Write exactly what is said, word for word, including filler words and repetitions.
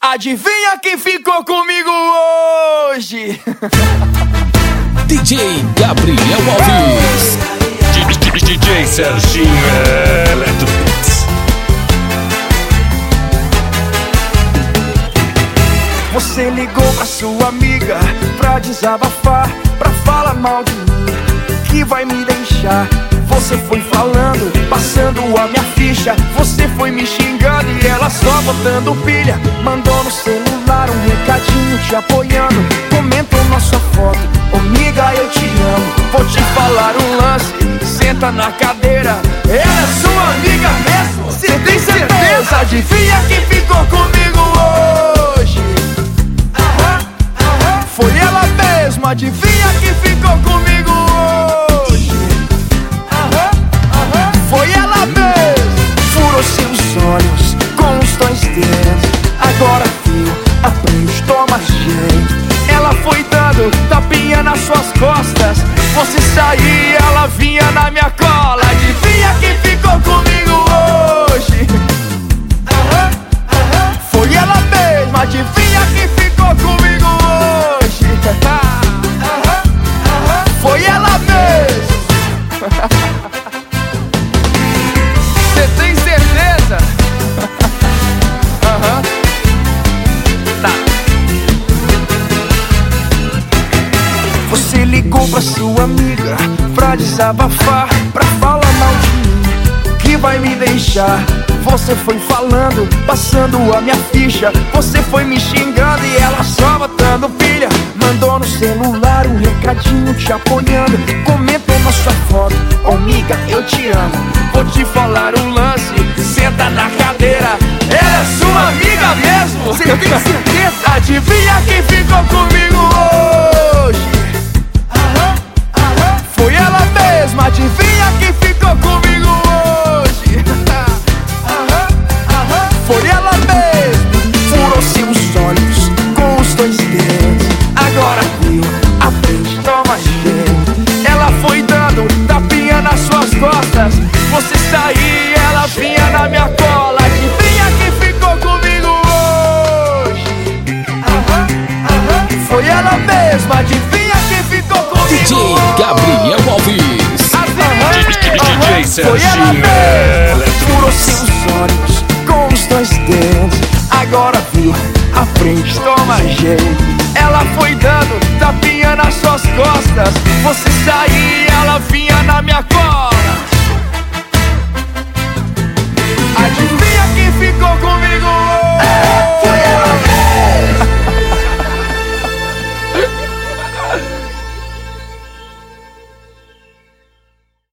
Adivinha quem ficou comigo hoje? D J Gabriel Alves, D J Serginho Electro Beats. Você ligou pra sua amiga pra desabafar, pra falar mal de mim, que vai me deixar. Você foi falando, passando a minha ficha. Você foi me xingando e ela só botando pilha. Mandou no celular um recadinho te apoiando. Comentou nossa foto, ô amiga, eu te amo. Vou te falar um lance, senta na cadeira. Ela é sua amiga mesmo? Você tem certeza? Adivinha quem ficou comigo hoje? Aham, aham. Foi ela mesma. Adivinha quem ficou comigo hoje? Aham, aham. Foi ela mesma. Furou seus olhos com os dois dedos. Agora viu, aprende, toma jeito. Ela foi dando tapinha nas suas costas. Você saía, ela vinha na minha cola. Adivinha quem ficou comigo hoje? Aham, aham. Foi ela mesma. Adivinha quem ficou comigo hoje? Aham, aham. Foi ela mesma. Você tem certeza? Aham. Tá. Você ligou pra sua amiga pra desabafar, pra falar mal de mim, que vai me deixar. Você foi falando, passando a minha ficha. Você foi me xingando e ela só botando pilha. Mandou no celular um recadinho te apoiando. Comentou na sua foto, ô amiga, eu te amo. Vou te falar um lance, senta na cadeira. Ela é sua amiga mesmo? Você tem certeza? Adivinha quem ficou comigo hoje? Aham, aham. Foi ela mesma. Adivinha quem ficou comigo hoje? Aham, aham. Foi ela mesma. Furou seus olhos com os dois dedos. Agora viu, aprende, toma jeito. Ela foi dando tapinha nas suas costas. Você saía, ela vinha na minha cola. Adivinha quem ficou comigo hoje? Aham, aham. Foi ela mesma. Adivinha quem ficou comigo D J hoje? Gabriel Alves, Aham, D J foi ela Serginho mesma. Electro Furou Beats. seus olhos com os dois dedos. Agora viu, aprende, toma jeito. Ela foi dando tapinha nas suas costas. Você saía, ela vinha na minha cola. Adivinha quem ficou comigo hoje? Foi ela